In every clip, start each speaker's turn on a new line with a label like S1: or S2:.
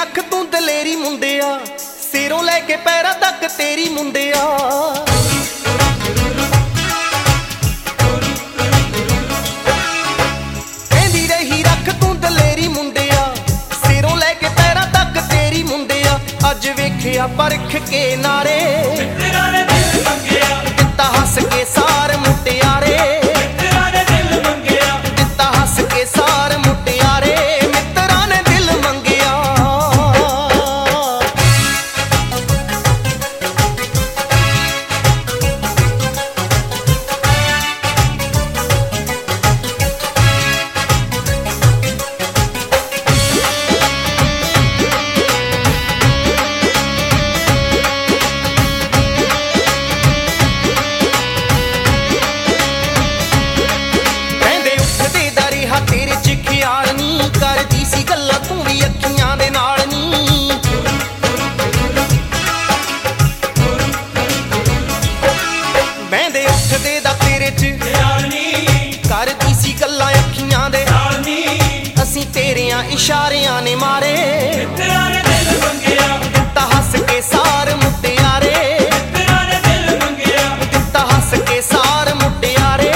S1: रख तू दलेरी मुंडिया, सिरों लैके पैरां तक तेरी मुंडिया। कहंदी रही रख तू दलेरी मुंडिया, सिरों लैके पैरां तक तेरी मुंडिया। अज वेखिया परख के नारे, दिता हस के सार मुटियारे, दिता हस के सार मुटियारे। करदी सी गल्लां तू भी अखियां दे नाल नी, बैंदे उठदे दा तेरे च करदी सी गल्लां अखियां दे नाल नी। असीं तेरियां इशारियां ने मारे, दिता हस के सार मुटियारे, दिता हस के सार मुटियारे।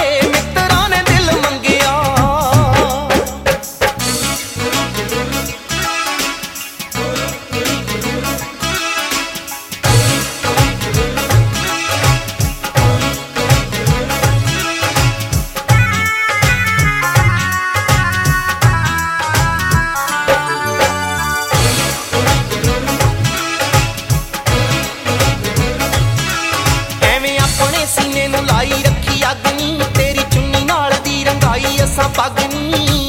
S1: सीने नूं लाई रखी अग नी, तेरी चुन्नी नाल दी रंगाई असां पग नी।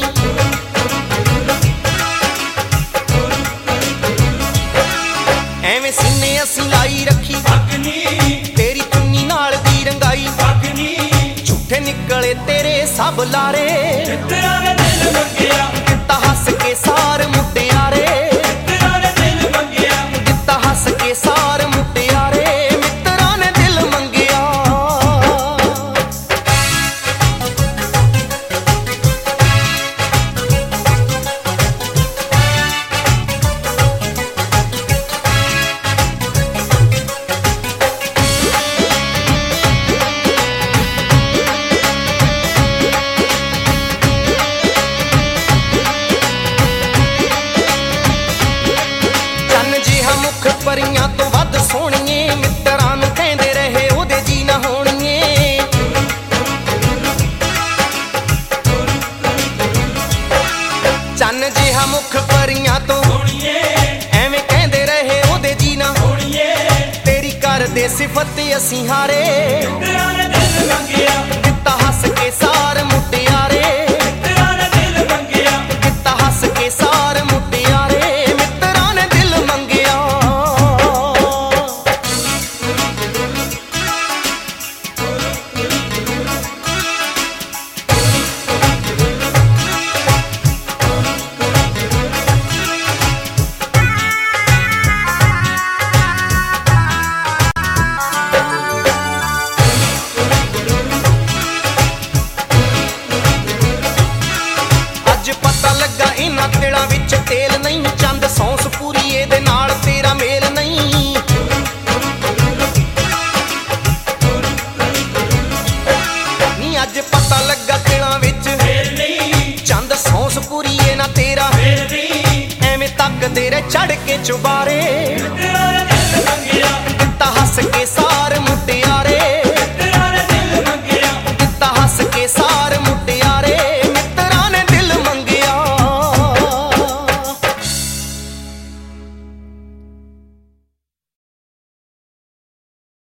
S1: एवें सीने असीं लाई रखी अग नी, तेरी चुन्नी नाल दी रंगाई पग नी। झूठे निकले तेरे सब लारे, दिता हस के सार मुटियारे, दिता हस के सार मुटियारे। परियां तो वध सोहणीए, मित्रां नूं कहंदे रहे ओहदे जी ना होणीए। चन्न जिहा मुख परियां तो एवें कहंदे रहे ओहदे जी ना होणीए। तेरी करदे सिफत असीं हारे, दिता हस के सार मुटियारे, दिता हस के सार मुटियारे। इन्हां तिलां विच तेल नहीं, चंद सौंस पूरी एदे नाल तेरा मेल नहीं। नी अज पता लगा तिलां विच तेल नहीं, चंद सौंस पूरी ए ना तेरा मेल नहीं। एवें तकदे रे चढ़ के चुबारे,